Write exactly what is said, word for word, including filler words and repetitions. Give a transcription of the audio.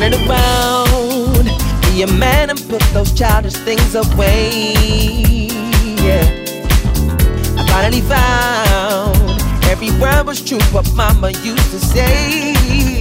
turn around, be a man and put those childish things away. Yeah, I finally found every word was true what mama used to say.